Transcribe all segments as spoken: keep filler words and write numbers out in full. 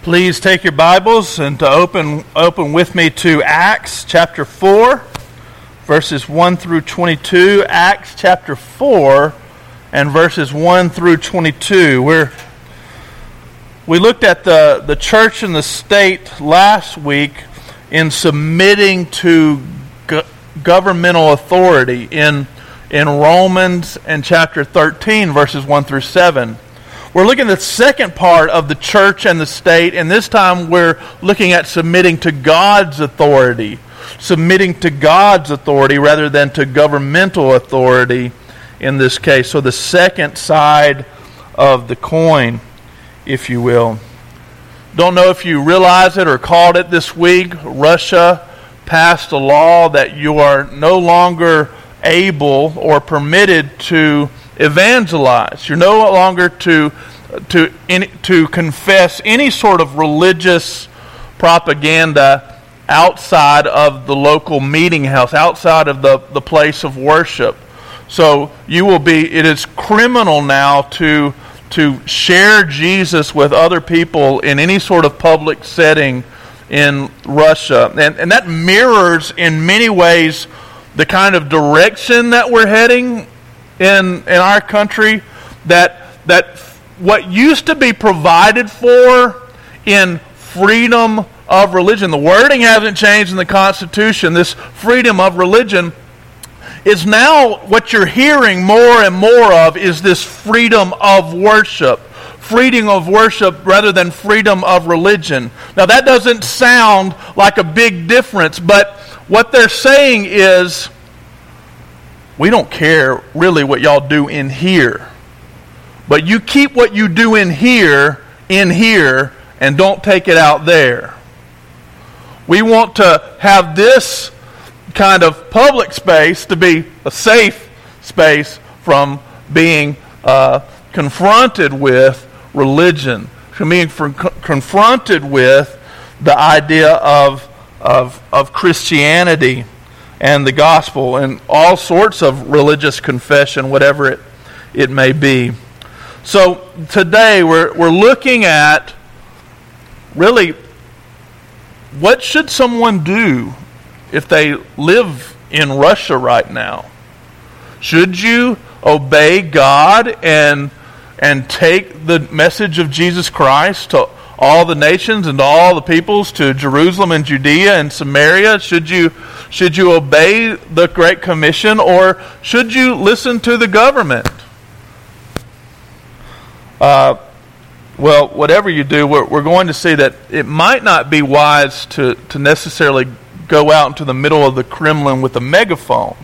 Please take your Bibles and to open open with me to Acts chapter four, verses one through twenty-two. Acts chapter four and verses one through twenty-two. We're, we looked at the, the church and the state last week in submitting to go- governmental authority in, in Romans and chapter thirteen, verses one through seven. We're looking at the second part of the church and the state, and this time we're looking at submitting to God's authority. Submitting to God's authority rather than to governmental authority in this case. So the second side of the coin, if you will. Don't know if you realize it or caught it this week. Russia passed a law that you are no longer able or permitted to evangelize. You're no longer to to in, to confess any sort of religious propaganda outside of the local meeting house, outside of the, the place of worship. So you will be, it is criminal now to to share Jesus with other people in any sort of public setting in Russia. And, and that mirrors in many ways the kind of direction that we're heading in in our country, that that what used to be provided for in freedom of religion, the wording hasn't changed in the Constitution, this freedom of religion is now what you're hearing more and more of is this freedom of worship. Freedom of worship rather than freedom of religion. Now that doesn't sound like a big difference, but what they're saying is, we don't care really what y'all do in here. But you keep what you do in here, in here, and don't take it out there. We want to have this kind of public space to be a safe space from being uh, confronted with religion, from being for, confronted with the idea of, of, of Christianity and the gospel and all sorts of religious confession, whatever it, it may be. So today we're we're looking at really what should someone do if they live in Russia right now? Should you obey God and and take the message of Jesus Christ to all the nations and to all the peoples, to Jerusalem and Judea and Samaria? Should you should you obey the Great Commission, or should you listen to the government? Uh, well, whatever you do, we're, we're going to see that it might not be wise to, to necessarily go out into the middle of the Kremlin with a megaphone,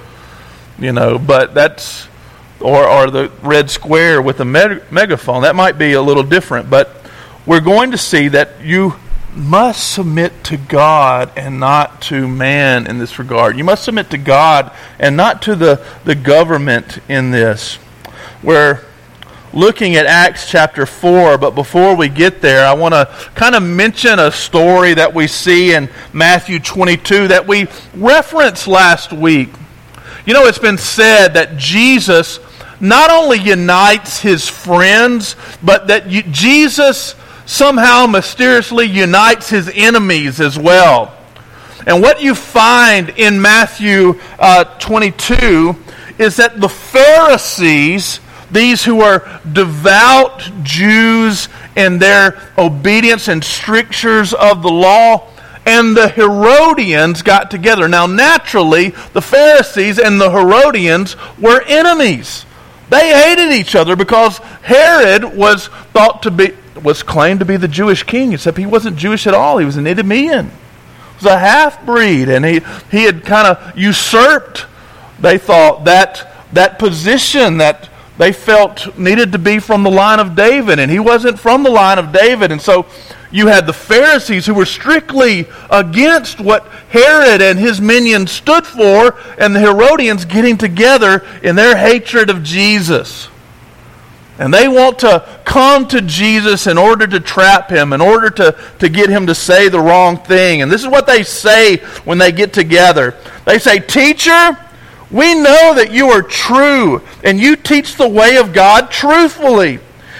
you know, but that's, or, or the Red Square with a meg- megaphone. That might be a little different, but we're going to see that you must submit to God and not to man in this regard. You must submit to God and not to the, the government in this. We're looking at Acts chapter four, but before we get there, I want to kind of mention a story that we see in Matthew twenty-two that we referenced last week. You know, it's been said that Jesus not only unites his friends, but that you, Jesus somehow mysteriously unites his enemies as well. And what you find in Matthew uh, twenty-two is that the Pharisees, these who are devout Jews in their obedience and strictures of the law, and the Herodians got together. Now, naturally, the Pharisees and the Herodians were enemies. They hated each other because Herod was thought to be, was claimed to be the Jewish king, except he wasn't Jewish at all. He was an Idumean. He was a half-breed, and he, he had kind of usurped, they thought, that, that position that they felt needed to be from the line of David, and he wasn't from the line of David. And so you had the Pharisees who were strictly against what Herod and his minions stood for, and the Herodians getting together in their hatred of Jesus. And they want to come to Jesus in order to trap him, in order to, to get him to say the wrong thing. And this is what they say when they get together. They say, "Teacher, we know that you are true, and you teach the way of God truthfully.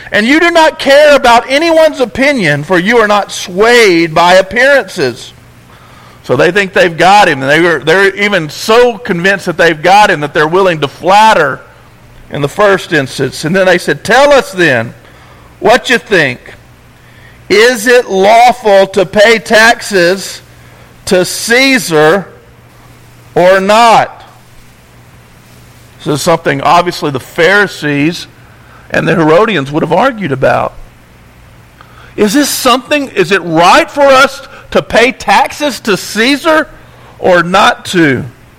And you do not care about anyone's opinion, for you are not swayed by appearances. So they think they've got him. And they were, they're even so convinced that they've got him that they're willing to flatter in the first instance. And then they said, tell us then, what you think. Is it lawful to pay taxes to Caesar or not? This is something obviously the Pharisees and the Herodians would have argued about. Is this something, is it right for us to pay taxes to Caesar or not to?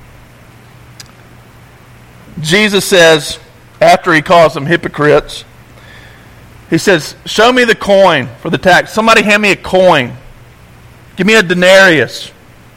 Jesus says, after he calls them hypocrites, he says, show me the coin for the tax. Somebody hand me a coin. Give me a denarius.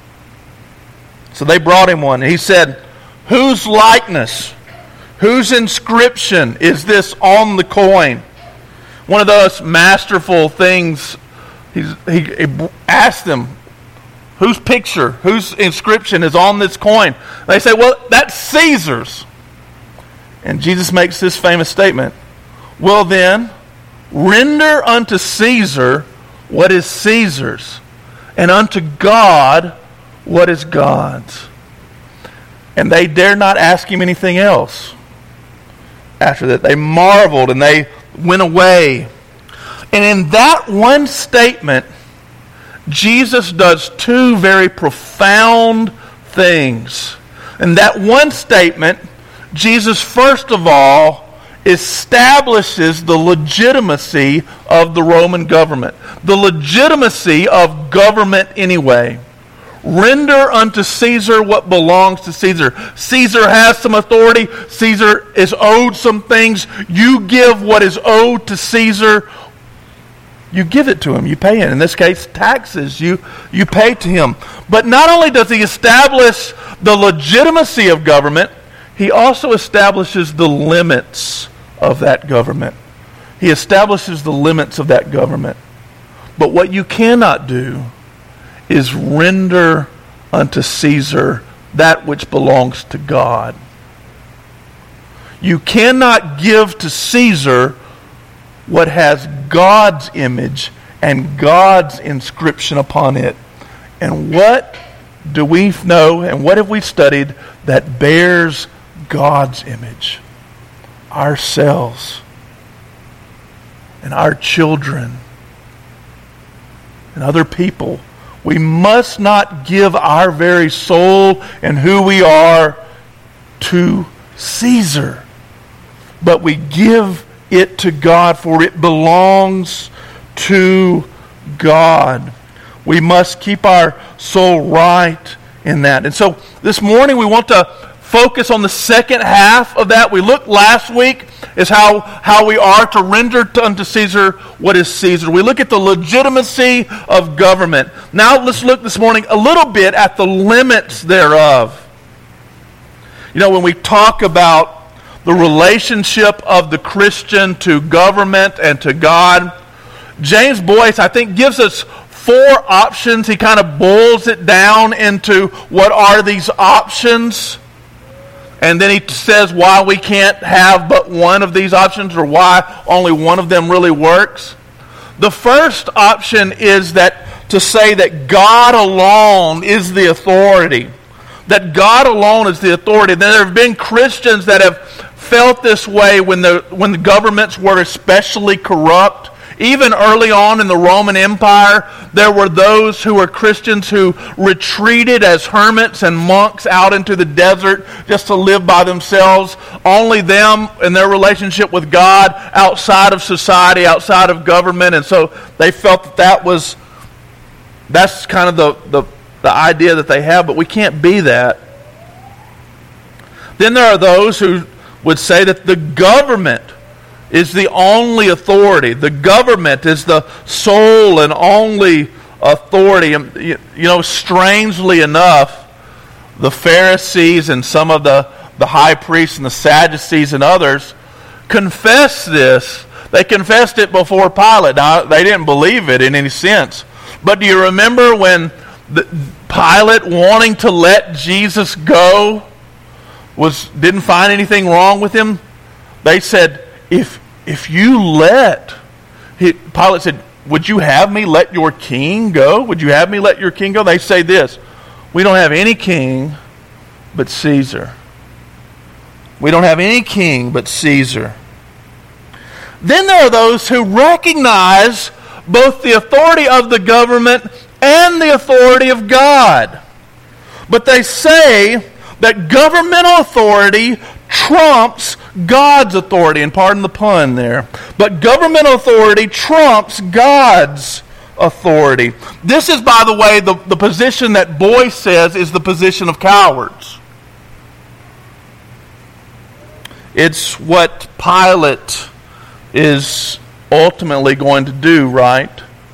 So they brought him one. And he said, whose likeness, whose inscription is this on the coin? One of those masterful things, he's, he, he asked them, whose picture, whose inscription is on this coin? They say, well, that's Caesar's. And Jesus makes this famous statement, well then, render unto Caesar what is Caesar's, and unto God what is God's. And they dared not ask him anything else. After that, they marveled and they went away. And in that one statement, Jesus does two very profound things. In that one statement, Jesus, first of all, establishes the legitimacy of the Roman government. The legitimacy of government anyway. Render unto Caesar what belongs to Caesar. Caesar has some authority. Caesar is owed some things. You give what is owed to Caesar. You give it to him. You pay it. In this case, taxes. You, you pay to him. But not only does he establish the legitimacy of government, he also establishes the limits of that government. He establishes the limits of that government. But what you cannot do is render unto Caesar that which belongs to God. You cannot give to Caesar what has God's image and God's inscription upon it. And what do we know and what have we studied that bears God's image? Ourselves and our children and other people. We must not give our very soul and who we are to Caesar, but we give it to God, for it belongs to God. We must keep our soul right in that. And so this morning we want to focus on the second half of that. We looked last week is how, how we are to render to, unto Caesar what is Caesar. We look at the legitimacy of government. Now let's look this morning a little bit at the limits thereof. You know, when we talk about the relationship of the Christian to government and to God, James Boyce, I think, gives us four options. He kind of boils it down into what are these options. And then he says why we can't have but one of these options, or why only one of them really works. The first option is that to say that God alone is the authority. That God alone is the authority. Then there have been Christians that have felt this way when the when the governments were especially corrupt. Even early on in the Roman Empire, there were those who were Christians who retreated as hermits and monks out into the desert just to live by themselves. Only them and their relationship with God outside of society, outside of government. And so they felt that that was, that's kind of the, the, the idea that they have, but we can't be that. Then there are those who would say that the government is the only authority. The government is the sole and only authority. You know, strangely enough, the Pharisees and some of the, the high priests and the Sadducees and others confessed this. They confessed it before Pilate. Now, they didn't believe it in any sense. But do you remember when the, Pilate, wanting to let Jesus go, was didn't find anything wrong with him? They said, If if you let, he, Pilate said, would you have me let your king go? Would you have me let your king go? They say this, we don't have any king but Caesar. We don't have any king but Caesar. Then there are those who recognize both the authority of the government and the authority of God. But they say that governmental authority trumps God's authority, and pardon the pun there. But governmental authority trumps God's authority. This is, by the way, the, the position that Boyce says is the position of cowards. It's what Pilate is ultimately going to do, right?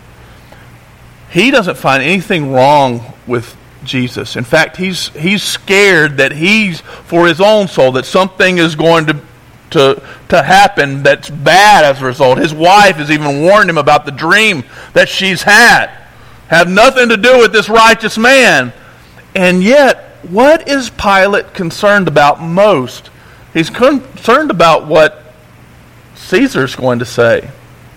He doesn't find anything wrong with Jesus. In fact, he's he's scared that he's, for his own soul, that something is going to, to, to happen that's bad as a result. His wife has even warned him about the dream that she's had. Have nothing to do with this righteous man. And yet, what is Pilate concerned about most? He's concerned about what Caesar's going to say.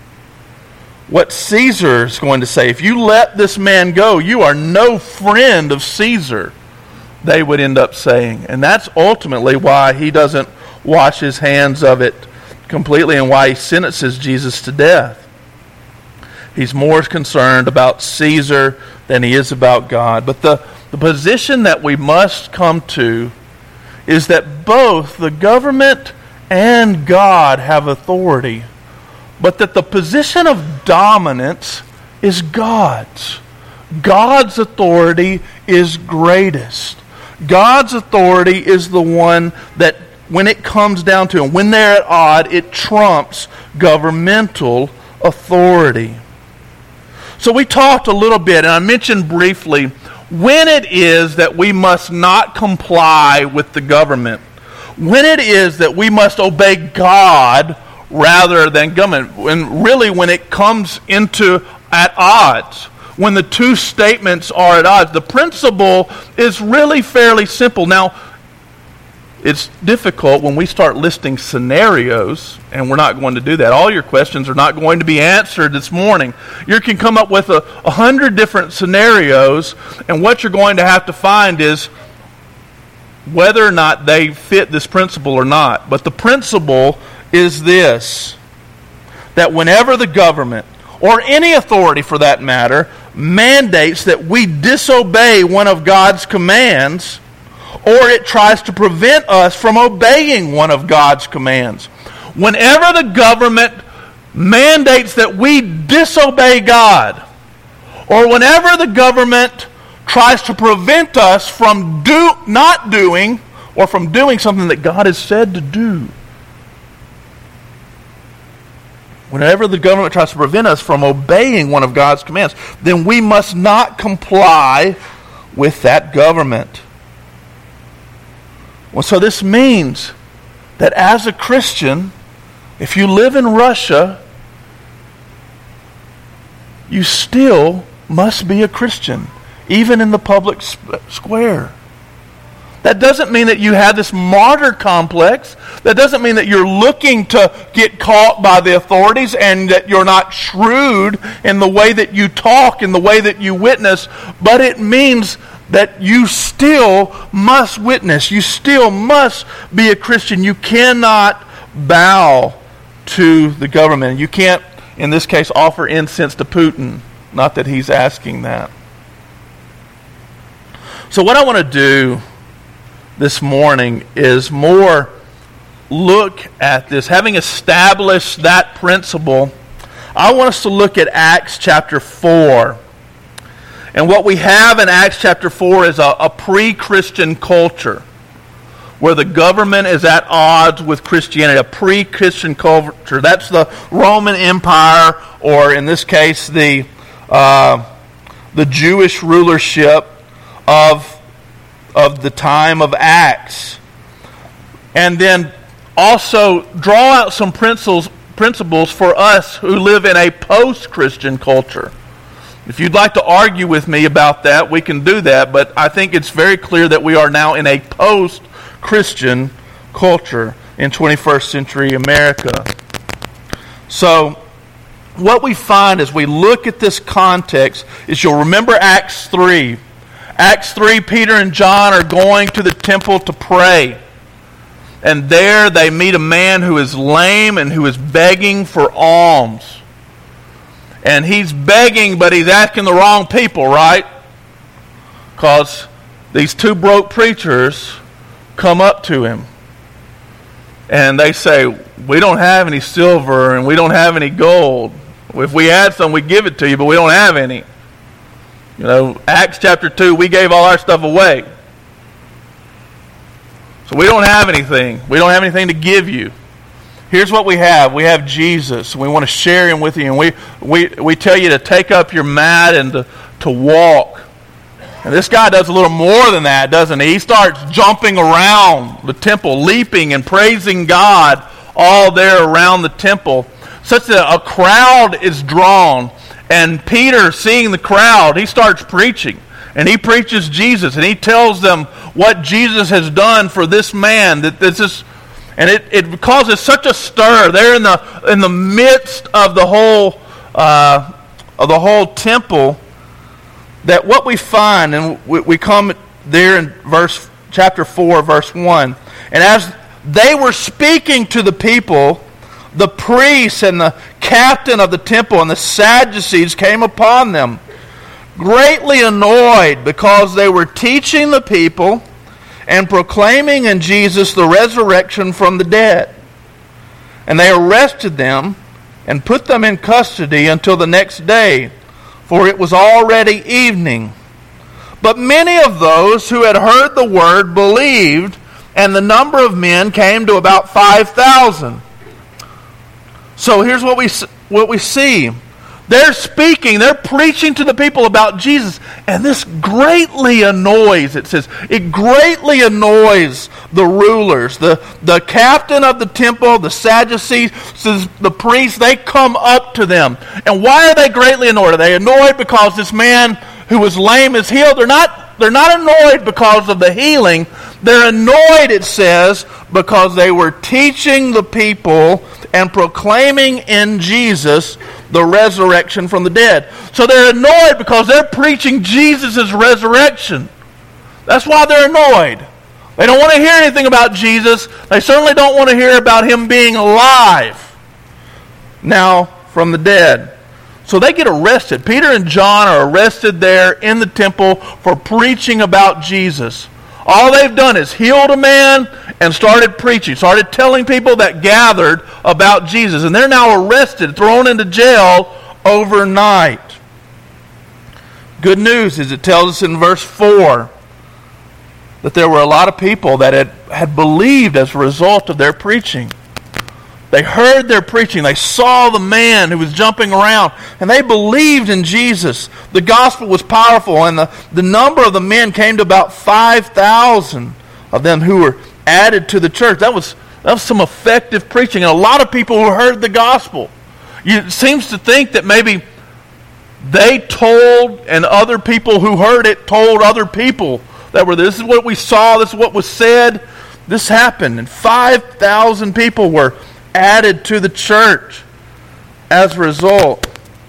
What Caesar's going to say. If you let this man go, you are no friend of Caesar, they would end up saying. And that's ultimately why he doesn't wash his hands of it completely and why he sentences Jesus to death. He's more concerned about Caesar than he is about God. But the, the position that we must come to is that both the government and God have authority, but that the position of dominance is God's. God's authority is greatest. God's authority is the one that, when it comes down to it, when they're at odds, it trumps governmental authority. So we talked a little bit, and I mentioned briefly, when it is that we must not comply with the government, when it is that we must obey God rather than government, and really when it comes into at odds, when the two statements are at odds, the principle is really fairly simple. Now, it's difficult when we start listing scenarios, and we're not going to do that. All your questions are not going to be answered this morning. You can come up with a, a hundred different scenarios, and what you're going to have to find is whether or not they fit this principle or not. But the principle is this, that whenever the government, or any authority for that matter, mandates that we disobey one of God's commands, or it tries to prevent us from obeying one of God's commands. Whenever the government mandates that we disobey God, or whenever the government tries to prevent us from do, not doing, or from doing something that God has said to do, whenever the government tries to prevent us from obeying one of God's commands, then we must not comply with that government. Well, so this means that as a Christian, if you live in Russia, you still must be a Christian, even in the public square. That doesn't mean that you have this martyr complex. That doesn't mean that you're looking to get caught by the authorities and that you're not shrewd in the way that you talk, in the way that you witness. But it means that you still must witness. You still must be a Christian. You cannot bow to the government. You can't, in this case, offer incense to Putin. Not that he's asking that. So what I want to do this morning is more look at this. Having established that principle, I want us to look at Acts chapter four. And what we have in Acts chapter four is a, a pre-Christian culture where the government is at odds with Christianity, a pre-Christian culture. That's the Roman Empire, or in this case, the uh, the Jewish rulership of of the time of Acts. And then also draw out some principles principles for us who live in a post-Christian culture. If you'd like to argue with me about that, we can do that, but I think it's very clear that we are now in a post-Christian culture in twenty-first century America. So what we find as we look at this context is, you'll remember Acts three. Acts three, Peter and John are going to the temple to pray. And there they meet a man who is lame and who is begging for alms. And he's begging, but he's asking the wrong people, right? Because these two broke preachers come up to him. And they say, we don't have any silver and we don't have any gold. If we had some, we'd give it to you, but we don't have any. You know, Acts chapter two, we gave all our stuff away. So we don't have anything. We don't have anything to give you. Here's what we have. We have Jesus. We want to share him with you. And we, we, we tell you to take up your mat and to, to walk. And this guy does a little more than that, doesn't he? He starts jumping around the temple, leaping and praising God all there around the temple, such that a crowd is drawn. And Peter, seeing the crowd, he starts preaching. And he preaches Jesus. And he tells them what Jesus has done for this man. That this is, and it, it causes such a stir. They're in the in the midst of the whole uh, of the whole temple. That what we find, and we, we come there in verse chapter four, verse one. And as they were speaking to the people, the priests and the captain of the temple and the Sadducees came upon them, greatly annoyed because they were teaching the people and proclaiming in Jesus the resurrection from the dead. And they arrested them and put them in custody until the next day, for it was already evening. But many of those who had heard the word believed, and the number of men came to about five thousand. So here's what we what we see. They're speaking, they're preaching to the people about Jesus, and this greatly annoys, it says, it greatly annoys the rulers. The, the captain of the temple, the Sadducees, the priests, they come up to them. And why are they greatly annoyed? Are they annoyed because this man who was lame is healed? They're not, they're not annoyed because of the healing. They're annoyed, it says, because they were teaching the people and proclaiming in Jesus the resurrection from the dead. So they're annoyed because they're preaching Jesus' resurrection. That's why they're annoyed. They don't want to hear anything about Jesus. They certainly don't want to hear about him being alive now from the dead. So they get arrested. Peter and John are arrested there in the temple for preaching about Jesus. All they've done is healed a man and started preaching, started telling people that gathered about Jesus. And they're now arrested, thrown into jail overnight. Good news is it tells us in verse four that there were a lot of people that had, had believed as a result of their preaching. They heard their preaching. They saw the man who was jumping around, and they believed in Jesus. The gospel was powerful, and the, the number of the men came to about five thousand of them who were added to the church. That was, that was some effective preaching, and a lot of people who heard the gospel. You, it seems to think that maybe they told, and other people who heard it told other people that were, this is what we saw, this is what was said. This happened, and five thousand people were added to the church as a result.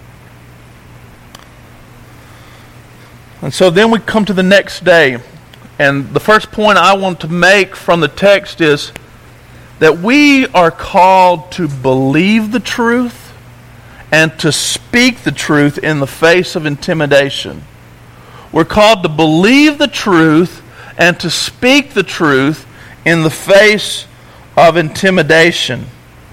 And so then we come to the next day. And the first point I want to make from the text is that we are called to believe the truth and to speak the truth in the face of intimidation. We're called to believe the truth and to speak the truth in the face of intimidation.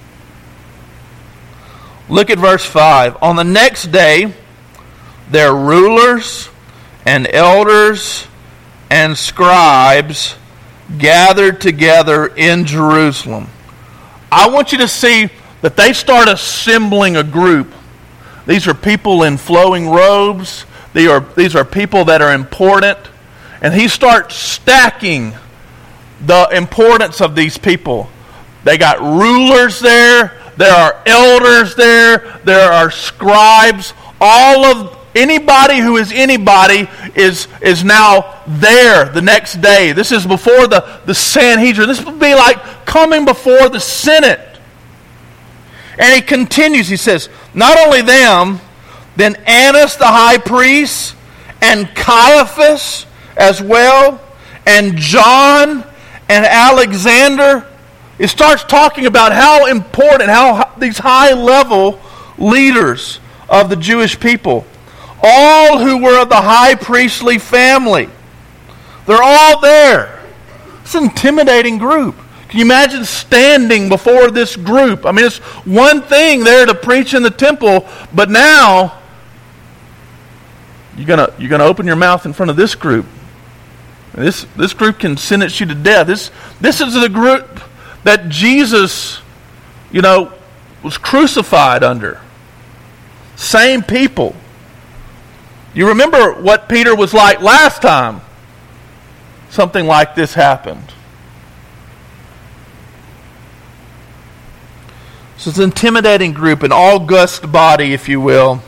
Look at verse five. On the next day, their rulers and elders and scribes gathered together in Jerusalem. I want you to see that they start assembling a group. These are people in flowing robes. They are, these are people that are important. And he starts stacking the importance of these people. They got rulers there. There are elders there. There are scribes. All of anybody who is anybody is, is now there the next day. This is before the, the Sanhedrin. This would be like coming before the Senate. And he continues, he says, not only them, then Annas the high priest, and Caiaphas as well, and John, and Alexander. It starts talking about how important, how these high-level leaders of the Jewish people, all who were of the high priestly family, they're all there. It's an intimidating group. Can you imagine standing before this group? I mean, it's one thing there to preach in the temple, but now you're gonna you're gonna open your mouth in front of this group. This this group can sentence you to death. This this is the group that Jesus, you know, was crucified under. Same people. You remember what Peter was like last time something like this happened. So it's an intimidating group, an august body, if you will.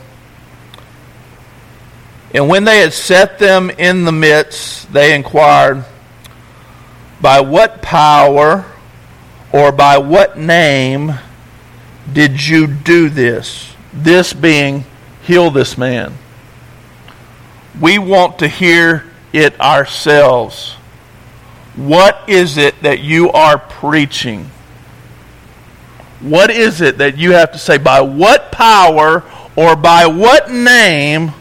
And when they had set them in the midst, they inquired, by what power or by what name did you do this? This being, heal this man. We want to hear it ourselves. What is it that you are preaching? What is it that you have to say? By what power or by what name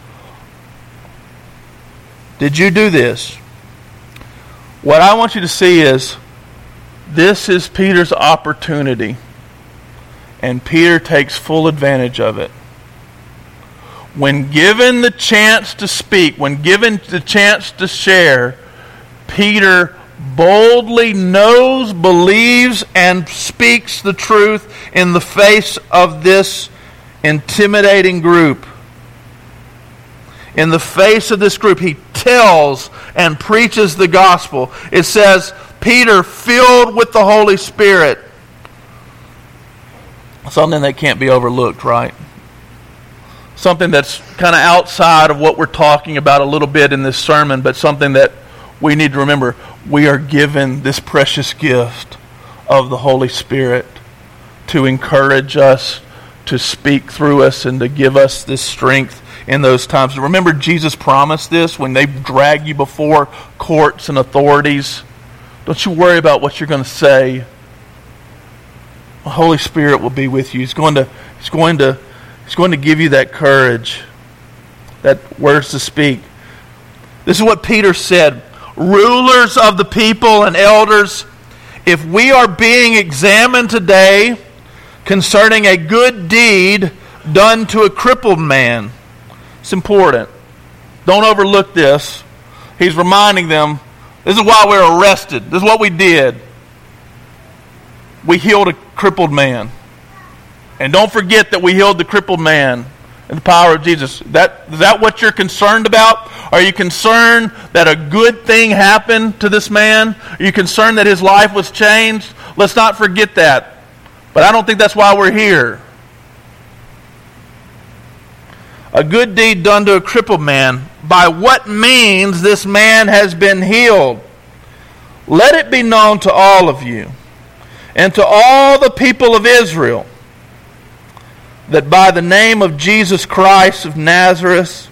did you do this? What I want you to see is, this is Peter's opportunity, and Peter takes full advantage of it. When given the chance to speak, when given the chance to share, Peter boldly knows, believes, and speaks the truth in the face of this intimidating group. In the face of this group, he tells and preaches the gospel. It says, Peter, filled with the Holy Spirit. Something that can't be overlooked, right? Something that's kind of outside of what we're talking about a little bit in this sermon, but something that we need to remember. We are given this precious gift of the Holy Spirit to encourage us, to speak through us, and to give us this strength in those times. Remember, Jesus promised this when they drag you before courts and authorities. Don't you worry about what you're going to say. The Holy Spirit will be with you. He's going to, he's going to, he's going to give you that courage, that words to speak. This is what Peter said. Rulers of the people and elders, if we are being examined today concerning a good deed done to a crippled man, it's important. Don't overlook this. He's reminding them, this is why we were arrested. This is what we did. We healed a crippled man. And don't forget that we healed the crippled man in the power of Jesus. That, is that what you're concerned about? Are you concerned that a good thing happened to this man? Are you concerned that his life was changed? Let's not forget that. But I don't think that's why we're here. A good deed done to a crippled man. By what means this man has been healed? Let it be known to all of you and to all the people of Israel that by the name of Jesus Christ of Nazareth,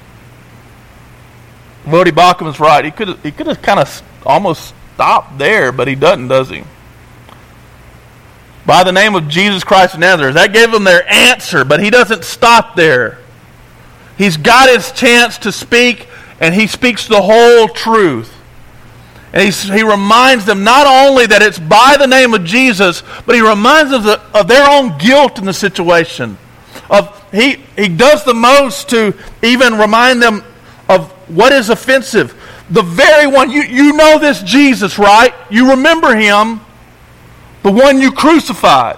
Vodi Bachman's right. He could have, he could have kind of almost stopped there, but he doesn't, does he? By the name of Jesus Christ of Nazareth. That gave them their answer, but he doesn't stop there. He's got his chance to speak, and he speaks the whole truth. And he's, he reminds them not only that it's by the name of Jesus, but he reminds them of, of their own guilt in the situation. Of he, he does the most to even remind them of what is offensive. The very one, you, you know this Jesus, right? You remember him, the one you crucified.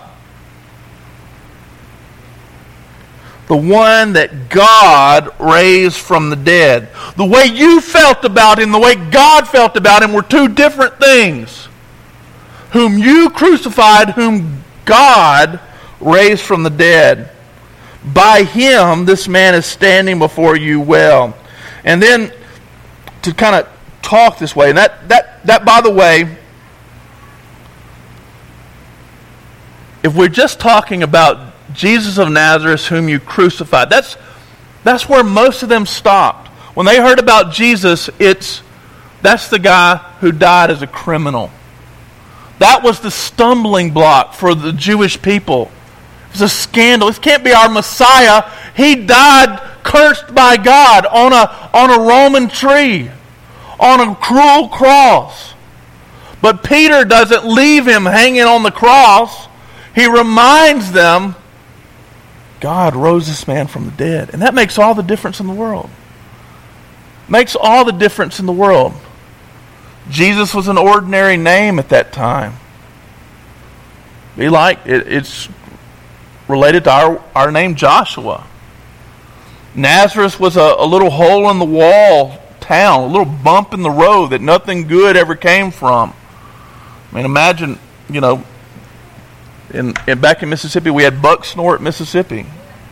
The one that God raised from the dead. The way you felt about him, the way God felt about him were two different things. Whom you crucified, whom God raised from the dead. By him, this man is standing before you well. And then, to kind of talk this way, and that, that, that by the way, if we're just talking about Jesus of Nazareth whom you crucified, that's, that's where most of them stopped. When they heard about Jesus, it's that's the guy who died as a criminal. That was the stumbling block for the Jewish people. It was a scandal. This can't be our Messiah. He died cursed by God on a, on a Roman tree, on a cruel cross. But Peter doesn't leave him hanging on the cross. He reminds them, God rose this man from the dead. And that makes all the difference in the world. Makes all the difference in the world. Jesus was an ordinary name at that time. Be like, it, it's related to our, our name Joshua. Nazareth was a, a little hole in the wall town, a little bump in the road that nothing good ever came from. I mean, imagine, you know, in, in back in Mississippi, we had Bucksnort, Mississippi.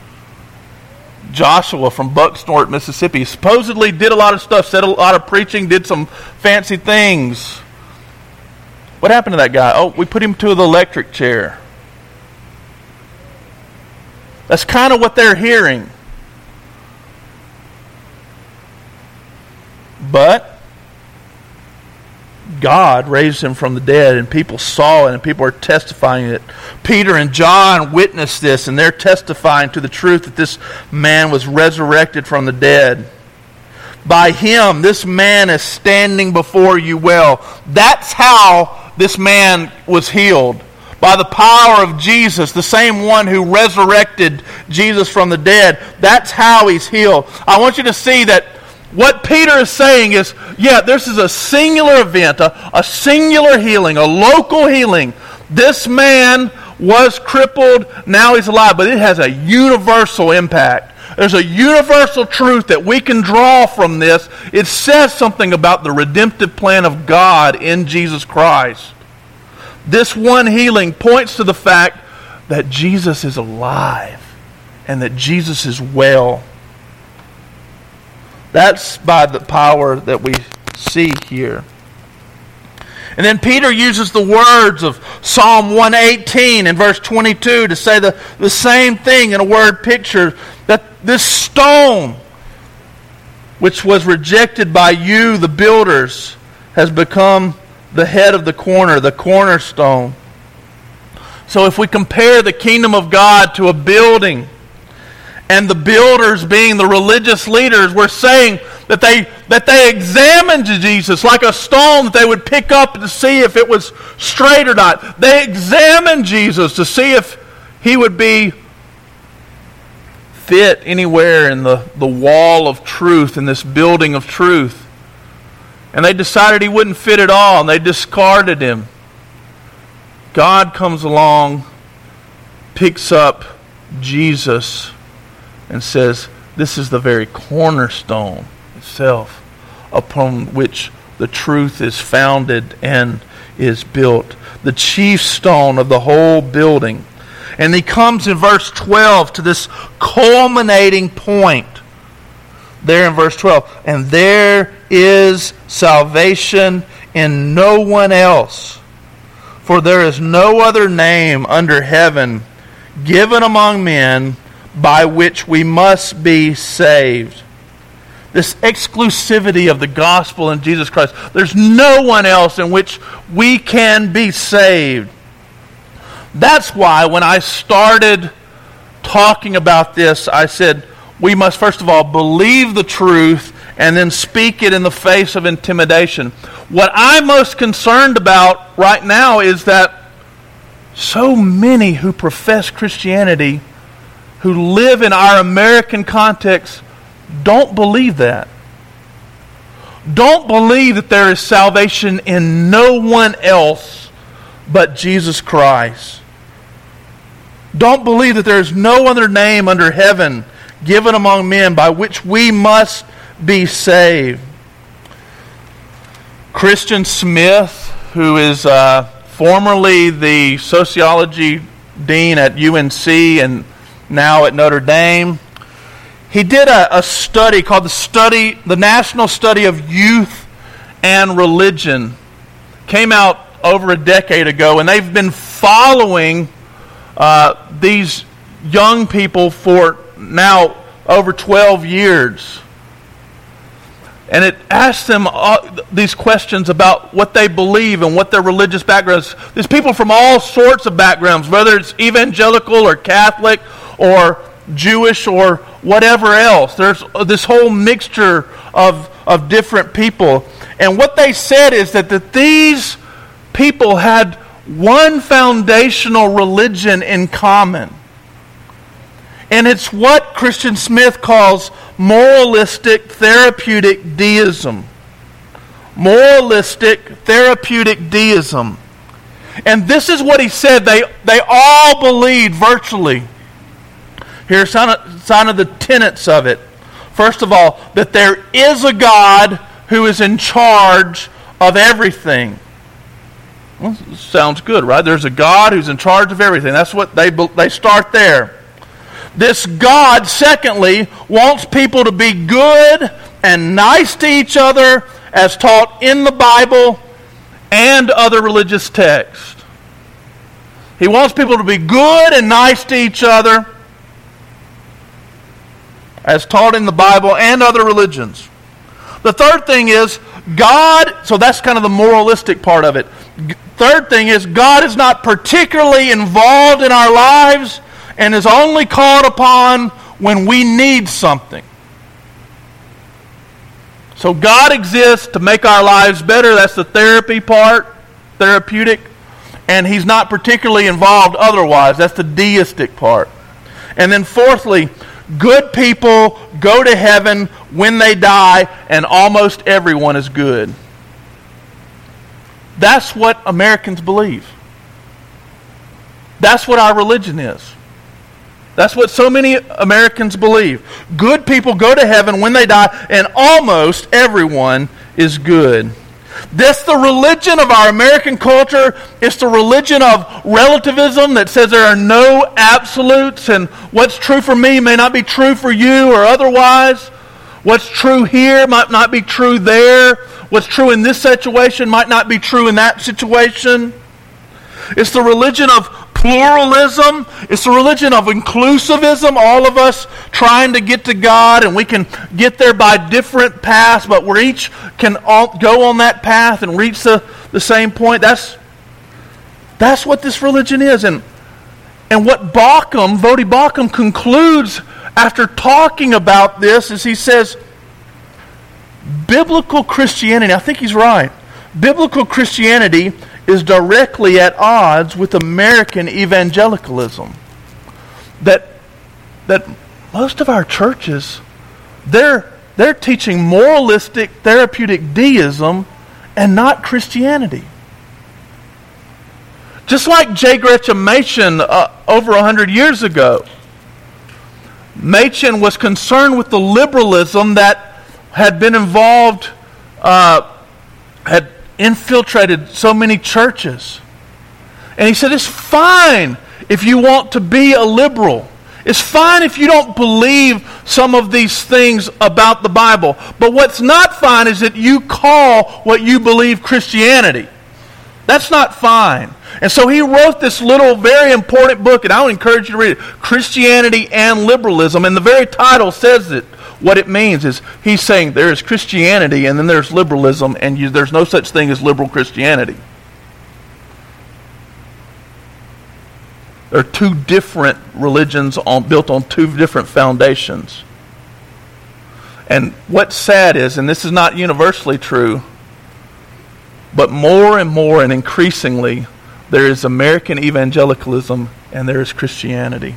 Joshua from Bucksnort, Mississippi, supposedly did a lot of stuff, said a lot of preaching, did some fancy things. What happened to that guy? Oh, we put him to the electric chair. That's kind of what they're hearing. But God raised him from the dead, and people saw it, and people are testifying it. Peter and John witnessed this, and they're testifying to the truth that this man was resurrected from the dead. By him, this man is standing before you well. That's how this man was healed. By the power of Jesus, the same one who resurrected Jesus from the dead. That's how he's healed. I want you to see that what Peter is saying is, yeah, this is a singular event, a, a singular healing, a local healing. This man was crippled, now he's alive, but it has a universal impact. There's a universal truth that we can draw from this. It says something about the redemptive plan of God in Jesus Christ. This one healing points to the fact that Jesus is alive and that Jesus is well. That's by the power that we see here. And then Peter uses the words of Psalm one eighteen in verse twenty-two to say the, the same thing in a word picture, that this stone, which was rejected by you, the builders, has become the head of the corner, the cornerstone. So if we compare the kingdom of God to a building, and the builders being the religious leaders, we're saying that they that they examined Jesus like a stone that they would pick up to see if it was straight or not. They examined Jesus to see if he would be fit anywhere in the, the wall of truth, in this building of truth. And they decided he wouldn't fit at all, and they discarded him. God comes along, picks up Jesus, and says, this is the very cornerstone itself upon which the truth is founded and is built. The chief stone of the whole building. And he comes in verse twelve to this culminating point. There in verse twelve. And there is salvation in no one else. For there is no other name under heaven given among men by which we must be saved. This exclusivity of the gospel in Jesus Christ. There's no one else in which we can be saved. That's why when I started talking about this, I said we must first of all believe the truth and then speak it in the face of intimidation. What I'm most concerned about right now is that so many who profess Christianity, who live in our American context, don't believe that. Don't believe that there is salvation in no one else but Jesus Christ. Don't believe that there is no other name under heaven given among men by which we must be saved. Christian Smith, who is uh, formerly the sociology dean at U N C and now at Notre Dame, he did a, a study called the study, the National Study of Youth and Religion. Came out over a decade ago, and they've been following uh, these young people for now over twelve years. And it asks them uh, these questions about what they believe and what their religious backgrounds. There's people from all sorts of backgrounds, whether it's evangelical or Catholic or Jewish or whatever else. There's this whole mixture of, of different people. And what they said is that, that these people had one foundational religion in common. And it's what Christian Smith calls moralistic therapeutic deism. Moralistic therapeutic deism. And this is what he said they, they all believed virtually. Here's some of, some of the tenets of it. First of all, that there is a God who is in charge of everything. Well, sounds good, right? There's a God who's in charge of everything. That's what they they start there. This God, secondly, wants people to be good and nice to each other as taught in the Bible and other religious texts. He wants people to be good and nice to each other as taught in the Bible and other religions. The third thing is God, so that's kind of the moralistic part of it. Third thing is God is not particularly involved in our lives and is only called upon when we need something. So God exists to make our lives better. That's the therapy part, therapeutic. And He's not particularly involved otherwise. That's the deistic part. And then fourthly, good people go to heaven when they die, and almost everyone is good. That's what Americans believe. That's what our religion is. That's what so many Americans believe. Good people go to heaven when they die, and almost everyone is good. This, the religion of our American culture, is the religion of relativism that says there are no absolutes, and what's true for me may not be true for you or otherwise. What's true here might not be true there. What's true in this situation might not be true in that situation. It's the religion of pluralism. It's the religion of inclusivism. All of us trying to get to God, and we can get there by different paths, but we each can all go on that path and reach the, the same point. That's that's what this religion is. And and what Bauckham, Voddie Bauckham, concludes after talking about this is he says, biblical Christianity, I think he's right, biblical Christianity is directly at odds with American evangelicalism. That that most of our churches, they're they're teaching moralistic therapeutic deism and not Christianity. Just like J. Gresham Machen uh, over a hundred years ago, Machen was concerned with the liberalism that had been involved, uh, had infiltrated so many churches. And he said, it's fine if you want to be a liberal. It's fine if you don't believe some of these things about the Bible. But what's not fine is that you call what you believe Christianity. That's not fine. And so he wrote this little very important book, and I would encourage you to read it, Christianity and Liberalism. And the very title says it. What it means is he's saying there is Christianity and then there's liberalism, and you, there's no such thing as liberal Christianity. There are two different religions on, built on two different foundations. And what's sad is, and this is not universally true, but more and more and increasingly, there is American evangelicalism and there is Christianity.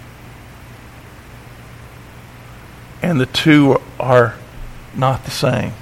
And the two are not the same.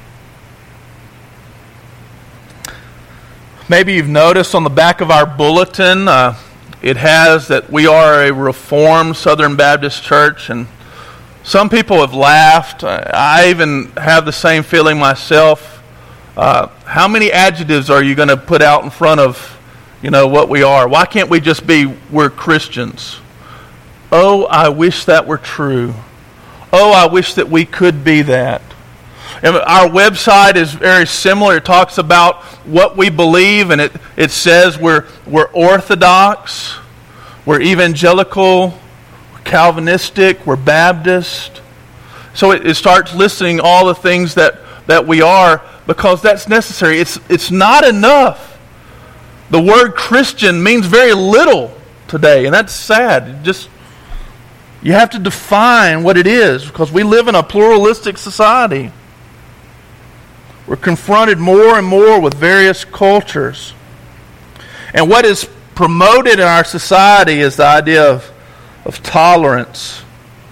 Maybe you've noticed on the back of our bulletin, uh, it has that we are a Reformed Southern Baptist church, and some people have laughed. I even have the same feeling myself. Uh, how many adjectives are you going to put out in front of, you know, what we are? Why can't we just be, we're Christians? Oh, I wish that were true. Oh, I wish that we could be that. And our website is very similar. It talks about what we believe, and it, it says we're we're orthodox, We're evangelical, we're Calvinistic, we're Baptist. So it, it starts listing all the things that, that we are, because that's necessary. It's, it's not enough. The word Christian means very little today, and that's sad. It just you have to define what it is, because we live in a pluralistic society. We're confronted more and more with various cultures. And what is promoted in our society is the idea of, of tolerance.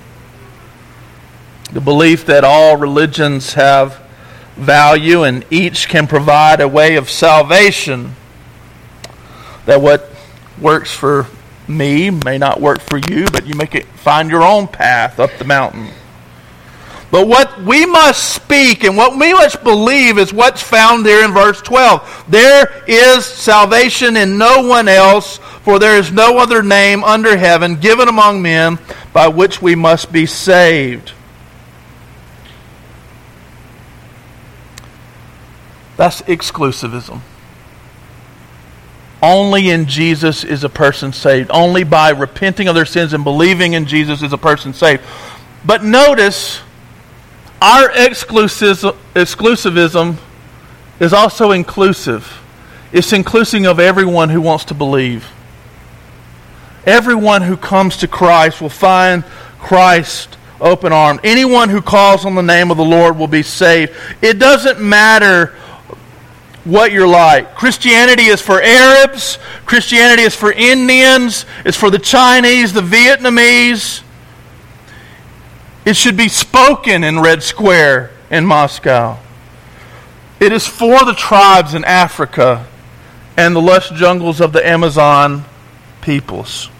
The belief that all religions have value and each can provide a way of salvation. That what works for me may not work for you, but you make it find your own path up the mountain. But what we must speak and what we must believe is what's found there in verse twelve. There is salvation in no one else, for there is no other name under heaven given among men by which we must be saved. That's exclusivism. Only in Jesus is a person saved. Only by repenting of their sins and believing in Jesus is a person saved. But notice, our exclusivism, exclusivism is also inclusive. It's inclusive of everyone who wants to believe. Everyone who comes to Christ will find Christ open armed. Anyone who calls on the name of the Lord will be saved. It doesn't matter what you're like. Christianity is for Arabs. Christianity is for Indians. It's for the Chinese, the Vietnamese. It should be spoken in Red Square in Moscow. It is for the tribes in Africa and the lush jungles of the Amazon peoples.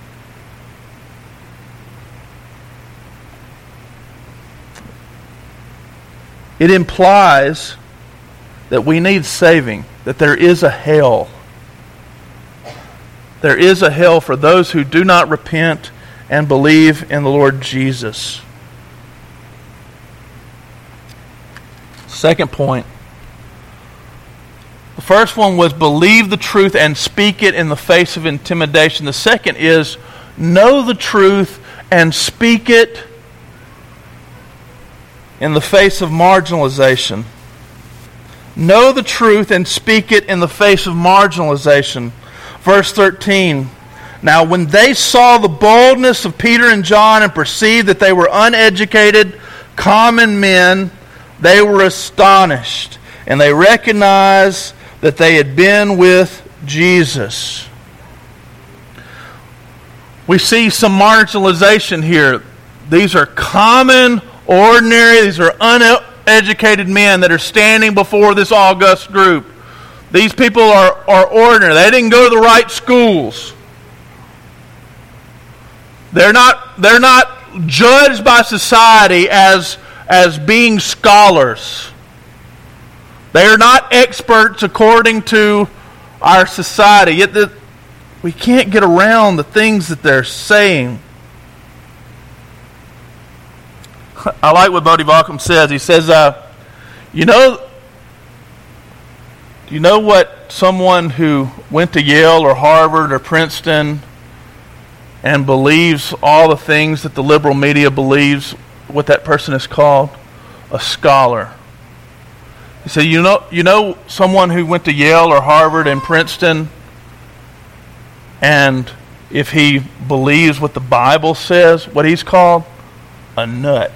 It implies that we need saving, that there is a hell. There is a hell for those who do not repent and believe in the Lord Jesus. Second point. The first one was believe the truth and speak it in the face of intimidation. The second is know the truth and speak it in the face of marginalization. Know the truth and speak it in the face of marginalization. Verse thirteen. Now when they saw the boldness of Peter and John and perceived that they were uneducated, common men, they were astonished, and they recognized that they had been with Jesus. We see some marginalization here. These are common, ordinary, these are uneducated men that are standing before this august group. These people are, are ordinary. They didn't go to the right schools. They're not, they're not judged by society as as being scholars. They are not experts according to our society. Yet the, we can't get around the things that they're saying. I like what Bodhi Baucham says. He says, uh, you know, you know what someone who went to Yale or Harvard or Princeton and believes all the things that the liberal media believes, what that person is called? A scholar. He said, you know, you know someone who went to Yale or Harvard and Princeton, and if he believes what the Bible says, what he's called? A nut.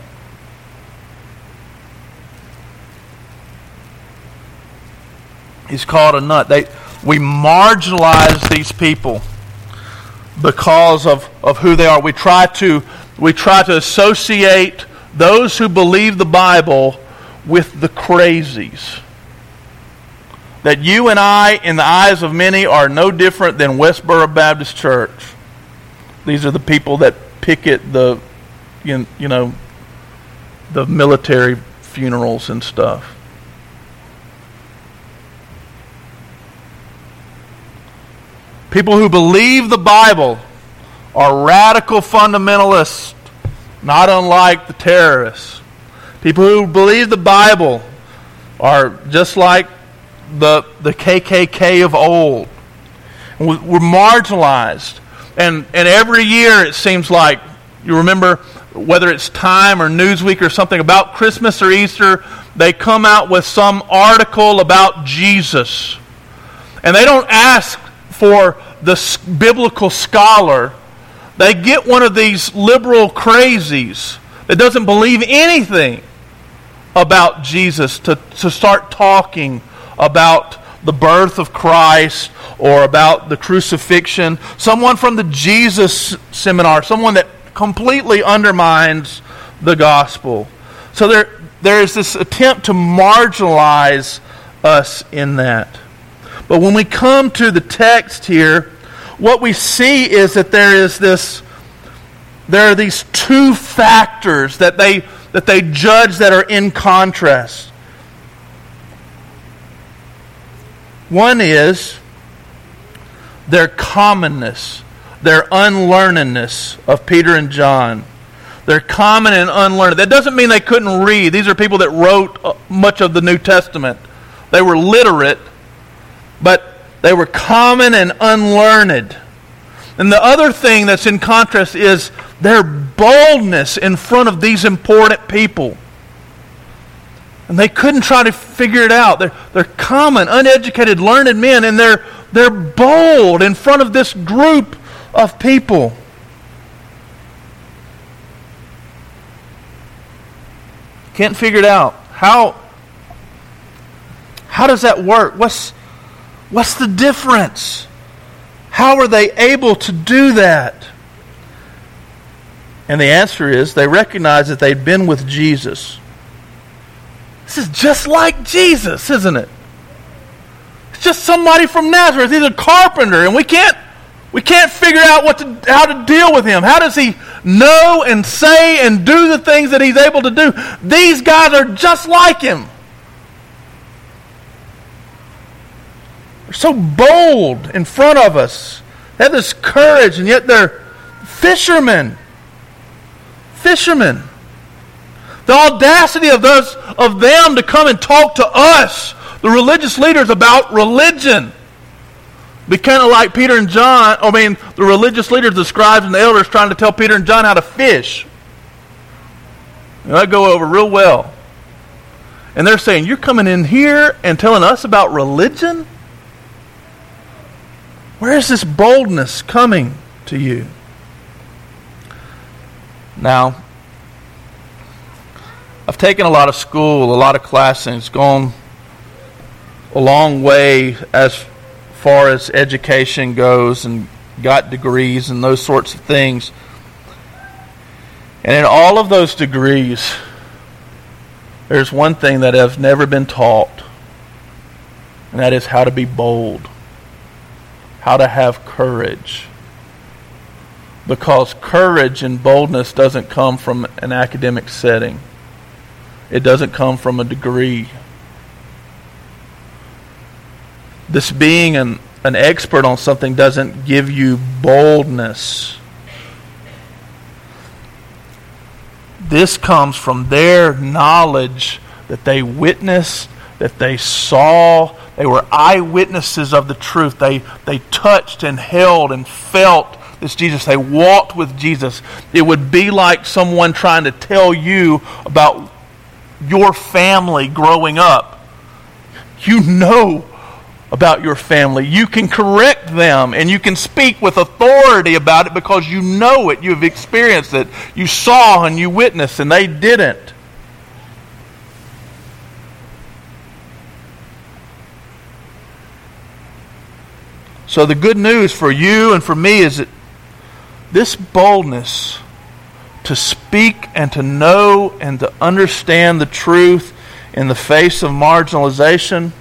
He's called a nut. They, we marginalize these people because of, of who they are. We try to we try to associate those who believe the Bible with the crazies. That you and I, in the eyes of many, are no different than Westboro Baptist Church. These are the people that picket the, you know, the military funerals and stuff. People who believe the Bible are radical fundamentalists, not unlike the terrorists. People who believe the Bible are just like the, the K K K of old. We're marginalized. And, and every year it seems like, you remember, whether it's Time or Newsweek or something about Christmas or Easter, they come out with some article about Jesus. And they don't ask for the biblical scholar. They get one of these liberal crazies that doesn't believe anything about Jesus to, to start talking about the birth of Christ or about the crucifixion. Someone from the Jesus seminar, someone that completely undermines the gospel. So there, there is this attempt to marginalize us in that. But when we come to the text here, what we see is that there is this, there are these two factors that they that they judge that are in contrast. One is their commonness, their unlearnedness of Peter and John. They're common and unlearned. That doesn't mean they couldn't read. These are people that wrote much of the New Testament. They were literate, but they were common and unlearned. And the other thing that's in contrast is their boldness in front of these important people. And they couldn't try to figure it out. They're, they're common, uneducated, learned men, and they're, they're bold in front of this group of people. Can't figure it out. How, how does that work? What's, what's the difference? How are they able to do that? And the answer is they recognize that they'd been with Jesus. This is just like Jesus, isn't it? It's just somebody from Nazareth. He's a carpenter, and we can't we can't figure out what to, how to deal with him. How does he know and say and do the things that he's able to do? These guys are just like him. They're so bold in front of us. They have this courage, and yet they're fishermen. Fishermen. The audacity of those of them to come and talk to us, the religious leaders, about religion. Be kind of like Peter and John. I mean, the religious leaders, the scribes and the elders, trying to tell Peter and John how to fish. And that go over real well. And they're saying, "You're coming in here and telling us about religion? Where is this boldness coming to you?" Now, I've taken a lot of school, a lot of classes, it's gone a long way as far as education goes, and got degrees and those sorts of things. And in all of those degrees, there's one thing that I've never been taught, and that is how to be bold, how to have courage. Because courage and boldness doesn't come from an academic setting. It doesn't come from a degree. This being an, an expert on something doesn't give you boldness. This comes from their knowledge that they witnessed, that they saw. They were eyewitnesses of the truth. They, they touched and held and felt this Jesus. They walked with Jesus. It would be like someone trying to tell you about your family growing up. You know about your family. You can correct them, and you can speak with authority about it because you know it. You've experienced it. You saw and you witnessed, and they didn't. So the good news for you and for me is that this boldness to speak and to know and to understand the truth in the face of marginalization,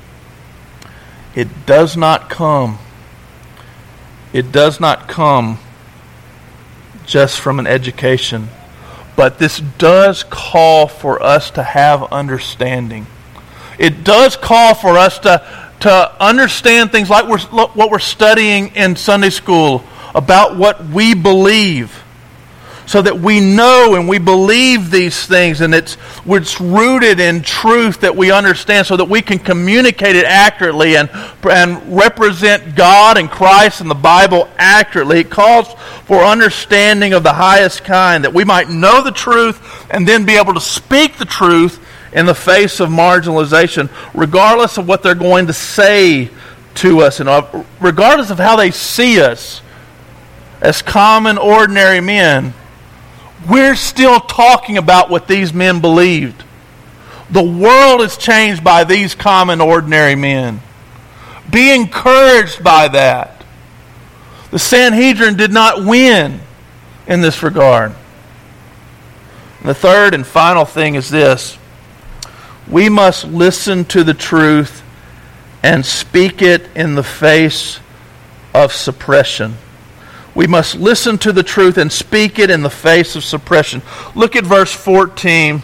it does not come. It does not come just from an education. But this does call for us to have understanding. It does call for us to, to understand things like we're, what we're studying in Sunday school about what we believe. so that we know and we believe these things, and it's, it's rooted in truth that we understand, so that we can communicate it accurately and, and represent God and Christ and the Bible accurately. It calls for understanding of the highest kind, that we might know the truth and then be able to speak the truth in the face of marginalization, regardless of what they're going to say to us, and regardless of how they see us as common, ordinary men. We're still talking about what these men believed. The world is changed by these common, ordinary men. Be encouraged by that. The Sanhedrin did not win in this regard. And the third and final thing is this: we must listen to the truth and speak it in the face of suppression. We must listen to the truth and speak it in the face of suppression. Look at verse fourteen.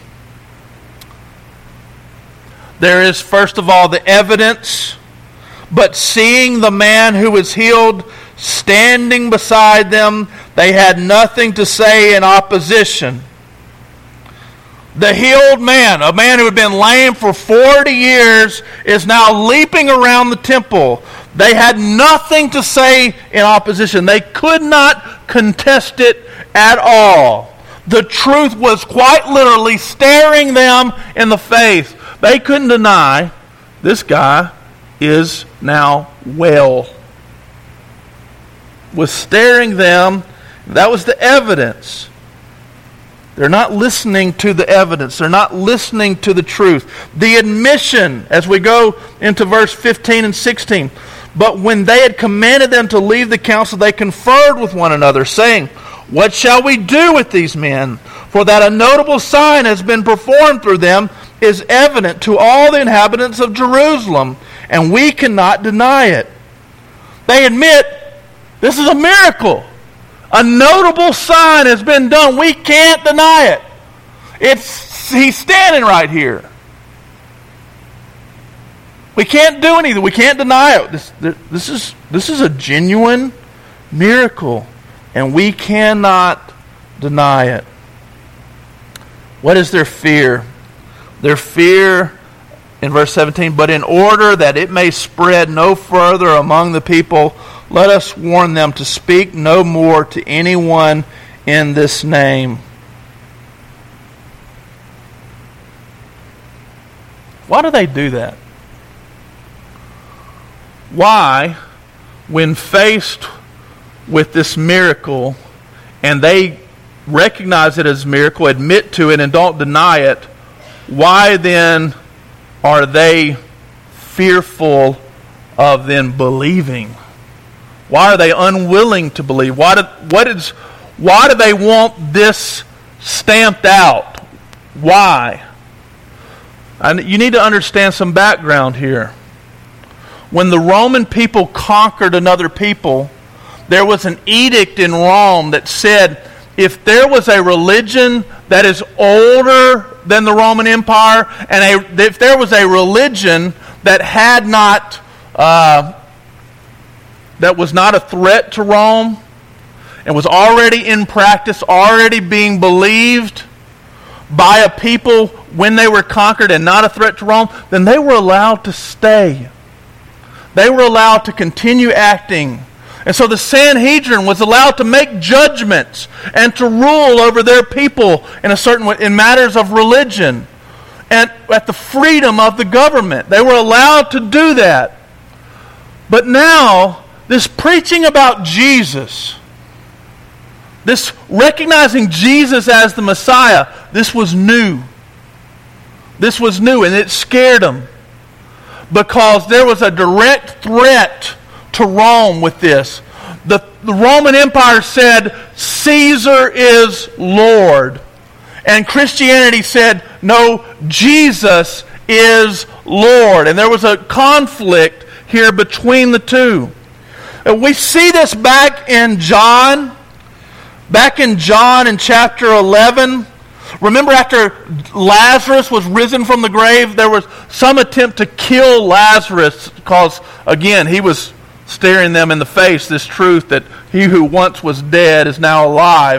There is, first of all, the evidence. But seeing the man who was healed standing beside them, they had nothing to say in opposition. The healed man, a man who had been lame for forty years, is now leaping around the temple. They had nothing to say in opposition. They could not contest it at all. The truth was quite literally staring them in the face. They couldn't deny this guy is now well. Was staring them. That was the evidence. They're not listening to the evidence. They're not listening to the truth. The admission, as we go into verse fifteen and sixteen. But when they had commanded them to leave the council, they conferred with one another, saying, what shall we do with these men? For that a notable sign has been performed through them is evident to all the inhabitants of Jerusalem, and we cannot deny it. They admit, this is a miracle. A notable sign has been done. We can't deny it. It's he's standing right here. We can't do anything. We can't deny it. This, this is this is a genuine miracle, and we cannot deny it. What is their fear? Their fear in verse seventeen, but in order that it may spread no further among the people, let us warn them to speak no more to anyone in this name. Why do they do that? Why, when faced with this miracle, and they recognize it as a miracle, admit to it, and don't deny it, why then are they fearful of then believing? Why are they unwilling to believe? Why do, what is, why do they want this stamped out? Why? And you need to understand some background here. When the Roman people conquered another people, there was an edict in Rome that said, if there was a religion that is older than the Roman Empire, and a, if there was a religion that had not, uh, that was not a threat to Rome, and was already in practice, already being believed by a people when they were conquered and not a threat to Rome, then they were allowed to stay. They were allowed to continue acting. And so the Sanhedrin was allowed to make judgments and to rule over their people in a certain way, in matters of religion, and at the freedom of the government. They were allowed to do that. But now, this preaching about Jesus, this recognizing Jesus as the Messiah, this was new. This was new, and it scared them, because there was a direct threat to Rome with this. The, the Roman Empire said, Caesar is Lord. And Christianity said, no, Jesus is Lord. And there was a conflict here between the two. And we see this back in John. Back in John in chapter eleven. Remember, after Lazarus was risen from the grave, there was some attempt to kill Lazarus because, again, he was staring them in the face, this truth that he who once was dead is now alive.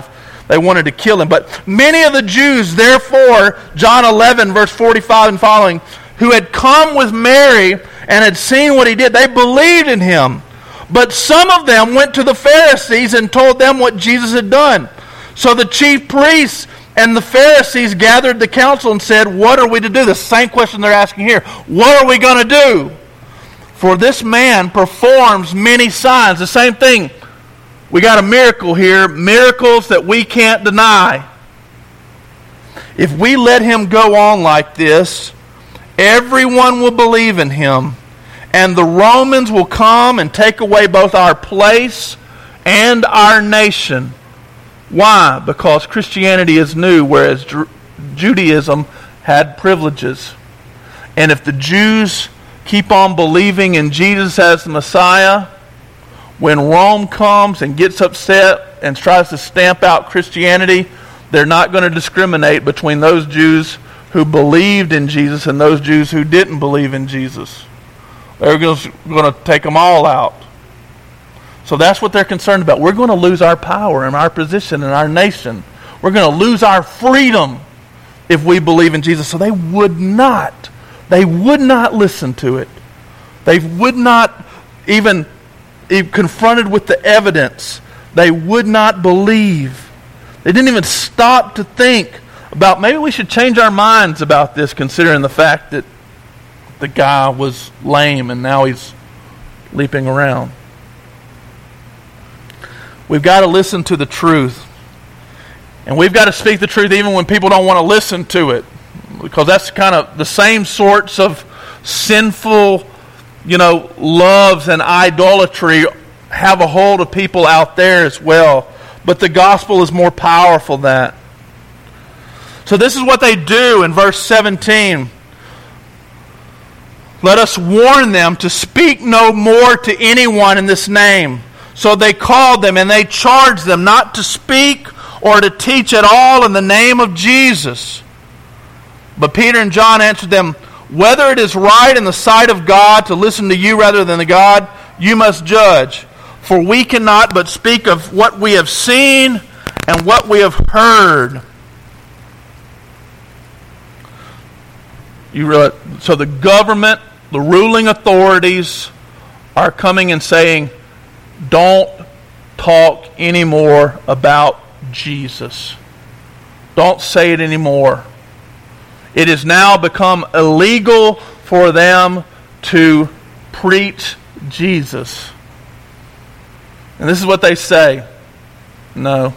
they wanted to kill him. But many of the Jews, therefore, John eleven, verse forty-five and following, who had come with Mary and had seen what he did, they believed in him. But some of them went to the Pharisees and told them what Jesus had done. So the chief priests and the Pharisees gathered the council and said, what are we to do? The same question they're asking here. What are we going to do? For this man performs many signs. The same thing. We got a miracle here. Miracles that we can't deny. If we let him go on like this, everyone will believe in him. And the Romans will come and take away both our place and our nation. Why? Because Christianity is new, whereas Ju- Judaism had privileges. And if the Jews keep on believing in Jesus as the Messiah, when Rome comes and gets upset and tries to stamp out Christianity, they're not going to discriminate between those Jews who believed in Jesus and those Jews who didn't believe in Jesus. They're going to take them all out. So that's what they're concerned about. We're going to lose our power and our position in our nation. We're going to lose our freedom if we believe in Jesus. So they would not, they would not listen to it. They would not even, even confronted with the evidence, they would not believe. They didn't even stop to think about maybe we should change our minds about this, considering the fact that the guy was lame and now he's leaping around. We've got to listen to the truth. And we've got to speak the truth even when people don't want to listen to it. Because that's kind of the same sorts of sinful, you know, loves and idolatry have a hold of people out there as well. But the gospel is more powerful than that. So this is what they do in verse seventeen. Let us warn them to speak no more to anyone in this name. So they called them and they charged them not to speak or to teach at all in the name of Jesus. But Peter and John answered them, whether it is right in the sight of God to listen to you rather than to God, you must judge. For we cannot but speak of what we have seen and what we have heard. You realize, so the government, the ruling authorities are coming and saying, don't talk anymore about Jesus. Don't say it anymore. It has now become illegal for them to preach Jesus. And this is what they say. No.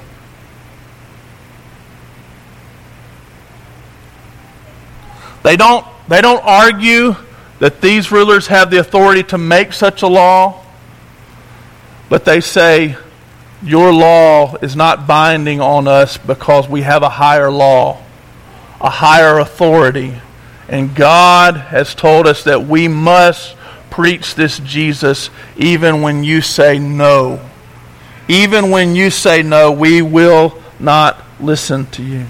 They don't, they don't argue that these rulers have the authority to make such a law, but they say, your law is not binding on us because we have a higher law, a higher authority. And God has told us that we must preach this Jesus even when you say no. Even when you say no, we will not listen to you.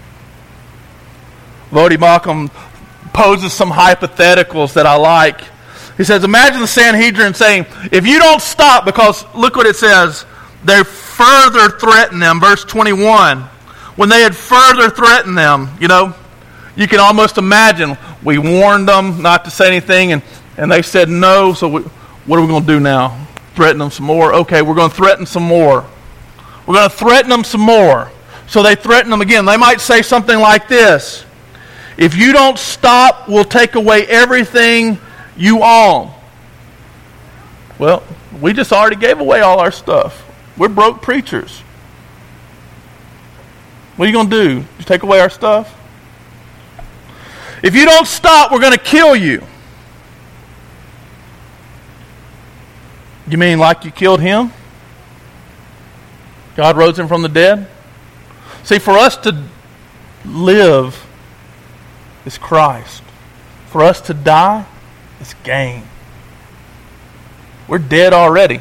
Voddie Baucham poses some hypotheticals that I like. He says, imagine the Sanhedrin saying, if you don't stop, because look what it says, they further threatened them, verse twenty-one. When they had further threatened them, you know, you can almost imagine, we warned them not to say anything, and, and they said no, so we, what are we going to do now? Threaten them some more? Okay, we're going to threaten some more. We're going to threaten them some more. So they threaten them again. They might say something like this, if you don't stop, we'll take away everything you own. Well, we just already gave away all our stuff. We're broke preachers. What are you going to do? You take away our stuff? If you don't stop, we're going to kill you. You mean like you killed him? God rose him from the dead? See, for us to live is Christ. For us to die is gain. We're dead already.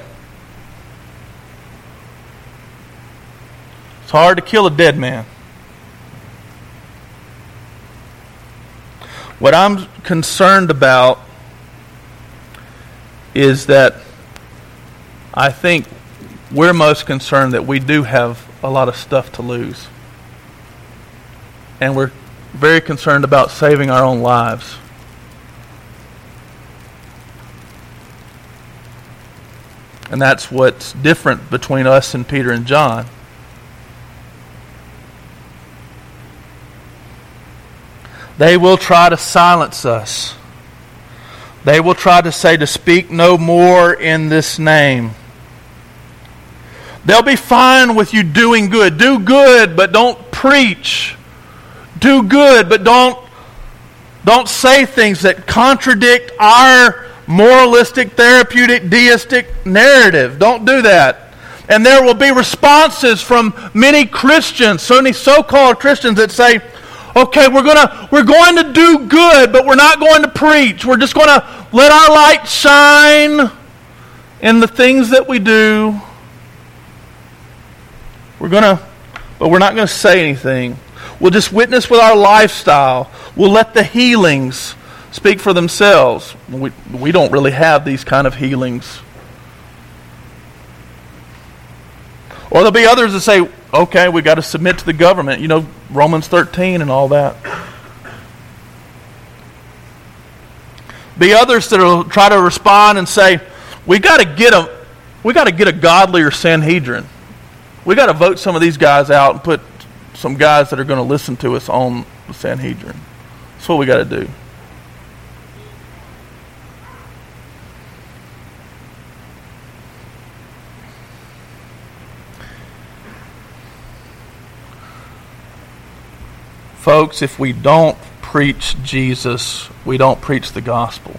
It's hard to kill a dead man. What I'm concerned about is that I think we're most concerned that we do have a lot of stuff to lose. And we're very concerned about saving our own lives. And that's what's different between us and Peter and John. They will try to silence us. They will try to say to speak no more in this name. They'll be fine with you doing good. Do good, but don't preach. Do good, but don't, don't say things that contradict our moralistic, therapeutic, deistic narrative. Don't do that. And there will be responses from many Christians, so many so-called Christians that say, okay, we're gonna we're going to do good, but we're not going to preach. We're just going to let our light shine in the things that we do. We're gonna, but we're not going to say anything. We'll just witness with our lifestyle. We'll let the healings speak for themselves. We we don't really have these kind of healings. Or there'll be others that say, okay, we got to submit to the government. You know, Romans thirteen and all that. Be others that will try to respond and say, we got to get a we got to get a godlier Sanhedrin. We got to vote some of these guys out and put some guys that are going to listen to us on the Sanhedrin. That's what we got to do. Folks, if we don't preach Jesus, we don't preach the gospel.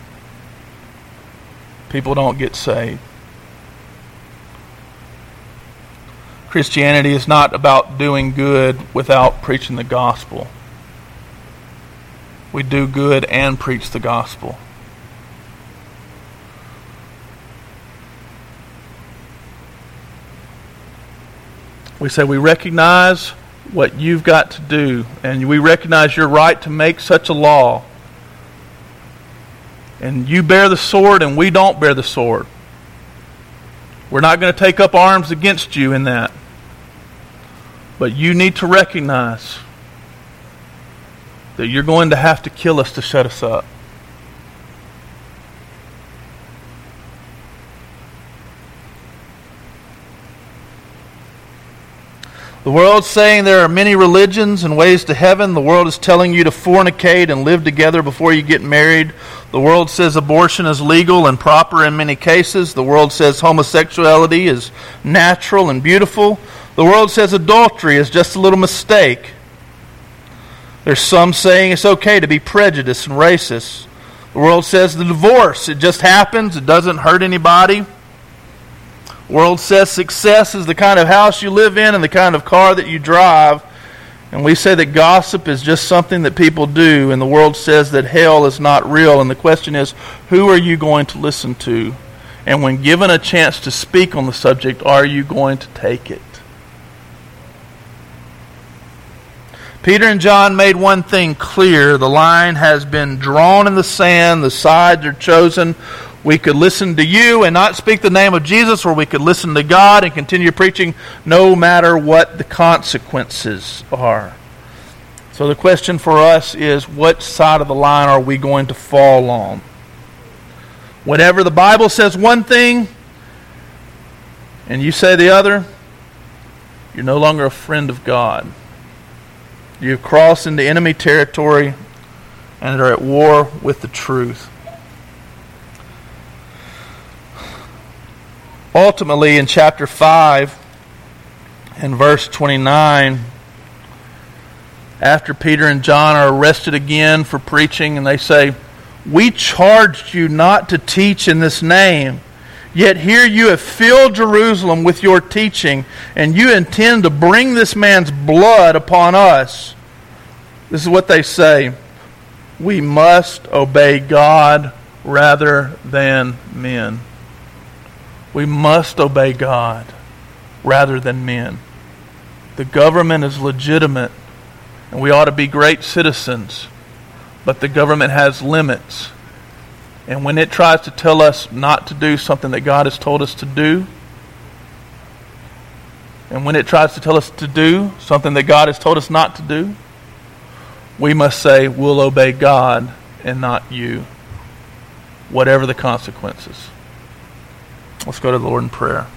People don't get saved. Christianity is not about doing good without preaching the gospel. We do good and preach the gospel. We say we recognize what you've got to do, and we recognize your right to make such a law. And you bear the sword and we don't bear the sword. We're not going to take up arms against you in that. But you need to recognize that you're going to have to kill us to shut us up. The world's saying there are many religions and ways to heaven. The world is telling you to fornicate and live together before you get married. The world says abortion is legal and proper in many cases. The world says homosexuality is natural and beautiful. The world says adultery is just a little mistake. There's some saying it's okay to be prejudiced and racist. The world says the divorce, it just happens. It doesn't hurt anybody. The world says success is the kind of house you live in and the kind of car that you drive. And we say that gossip is just something that people do. And the world says that hell is not real. And the question is, who are you going to listen to? And when given a chance to speak on the subject, are you going to take it? Peter and John made one thing clear. The line has been drawn in the sand. The sides are chosen. We could listen to you and not speak the name of Jesus, or we could listen to God and continue preaching no matter what the consequences are. So the question for us is, what side of the line are we going to fall on? Whenever the Bible says one thing and you say the other, you're no longer a friend of God. You've crossed into enemy territory and are at war with the truth. Ultimately, in chapter five and verse twenty-nine, after Peter and John are arrested again for preaching, and they say, we charged you not to teach in this name, yet here you have filled Jerusalem with your teaching, and you intend to bring this man's blood upon us. This is what they say. We must obey God rather than men. We must obey God rather than men. The government is legitimate, and we ought to be great citizens, but the government has limits. And when it tries to tell us not to do something that God has told us to do, And when it tries to tell us to do something that God has told us not to do, we must say, we'll obey God and not you, whatever the consequences. Let's go to the Lord in prayer.